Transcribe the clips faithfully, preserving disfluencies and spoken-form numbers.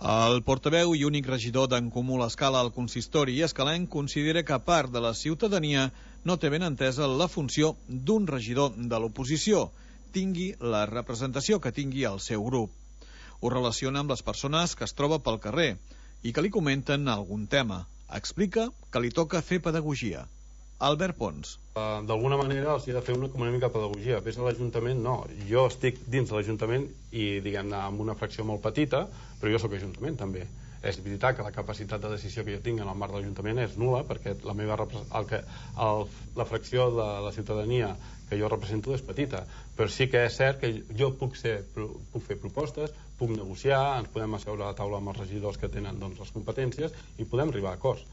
El portaveu i únic regidor d'En Comú l'Escala al consistori escalenc considera que part de la ciutadania no té ben entesa la funció d'un regidor de l'oposició, tingui la representació que tingui el seu grup. Ho relaciona amb les persones que es troba pel carrer i que li comenten algun tema. Explica que li toca fer pedagogia. Albert Pons. Uh, D'alguna manera els he de fer una, com una mica pedagogia. Ves a l'Ajuntament, no. Jo estic dins de l'Ajuntament i, diguem-ne, amb una fracció molt petita, però jo sóc Ajuntament també. És veritat que la capacitat de decisió que jo tinc en el marc de l'Ajuntament és nul·la, perquè la meva el que, el, la fracció de la ciutadania que jo represento és petita, però sí que és cert que jo puc, ser, puc fer propostes, puc negociar, ens podem asseure a la taula amb els regidors que tenen, doncs, les competències i podem arribar a acords.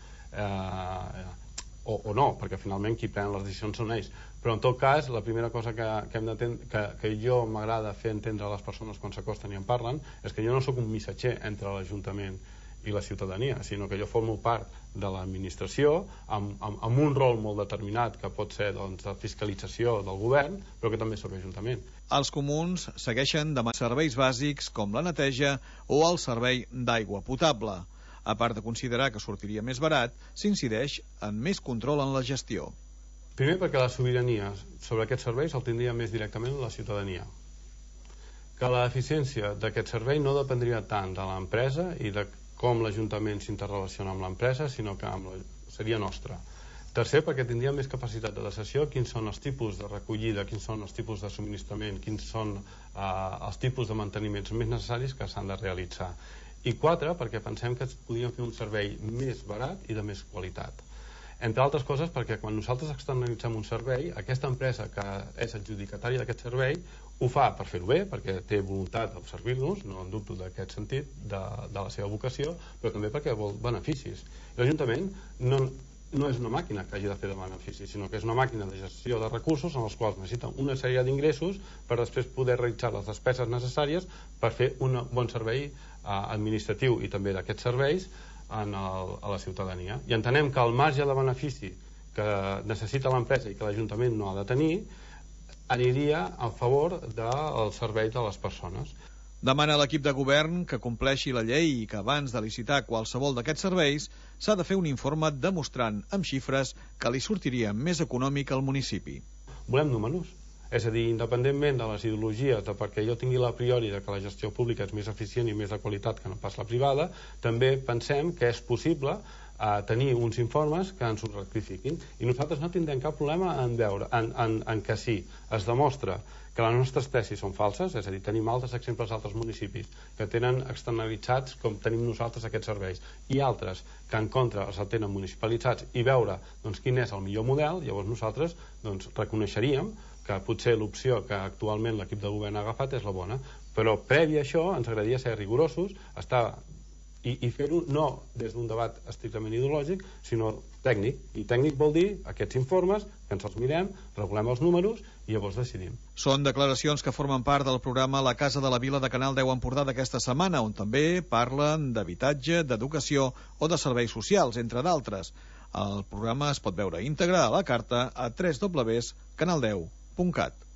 Eh, O, o no, perquè finalment qui pren les decisions són ells. Però en tot cas, la primera cosa que, que, hem que, que jo m'agrada fer entendre a les persones quan s'acosten i en parlen és que jo no sóc un missatger entre l'Ajuntament i la ciutadania, sinó que jo formo part de l'administració amb, amb, amb un rol molt determinat que pot ser, doncs, de fiscalització del govern, però que també sóc Ajuntament. Els comuns segueixen demanant serveis bàsics com la neteja o el servei d'aigua potable. A part de considerar que sortiria més barat, s'incideix en més control en la gestió. Primer perquè la sobirania sobre aquests serveis el tindria més directament la ciutadania. Que l'eficiència d'aquest servei no dependria tant de l'empresa i de com l'Ajuntament s'interrelaciona amb l'empresa, sinó que amb la... seria nostra. Tercer, perquè tindria més capacitat de decisió, quins són els tipus de recollida, quins són els tipus de subministrament, quins són eh, els tipus de manteniments més necessaris que s'han de realitzar. I quatre, perquè pensem que podríem fer un servei més barat i de més qualitat. Entre altres coses perquè quan nosaltres externalitzem un servei, aquesta empresa que és adjudicatària d'aquest servei ho fa per fer-ho bé, perquè té voluntat de servir-nos, no en dubto d'aquest sentit, de, de la seva vocació, però també perquè vol beneficis. L'Ajuntament no, no és una màquina que hagi de fer de beneficis, sinó que és una màquina de gestió de recursos en els quals necessita una sèrie d'ingressos per després poder realitzar les despeses necessàries per fer un bon servei administratiu i també d'aquests serveis en el, a la ciutadania. I entenem que el marge de benefici que necessita l'empresa i que l'Ajuntament no ha de tenir aniria a favor del servei de les persones. Demana a l'equip de govern que compleixi la llei i que abans de licitar qualsevol d'aquests serveis s'ha de fer un informe demostrant amb xifres que li sortiria més econòmic al municipi. Volem números. És a dir, independentment de les ideologies de perquè jo tingui la priori de que la gestió pública és més eficient i més de qualitat que no pas la privada, també pensem que és possible eh, tenir uns informes que ens ho rectifiquin. I nosaltres no tindrem cap problema en veure, en, en, en que sí, es demostra que les nostres tesis són falses, és a dir, tenim altres exemples d'altres municipis que tenen externalitzats com tenim nosaltres aquests serveis, i altres que en contra els tenen municipalitzats, i veure doncs, quin és el millor model, llavors nosaltres doncs, reconeixeríem que potser l'opció que actualment l'equip de govern ha agafat és la bona, però previ a això ens agradaria ser rigorosos, estar i, i fer-ho no des d'un debat estrictament ideològic, sinó tècnic. I tècnic vol dir aquests informes, que ens els mirem, regulem els números i llavors decidim. Són declaracions que formen part del programa La Casa de la Vila de Canal deu Empordà d'aquesta setmana, on també parlen d'habitatge, d'educació o de serveis socials, entre d'altres. El programa es pot veure íntegre a la carta a w w w punt canal deu punt cat.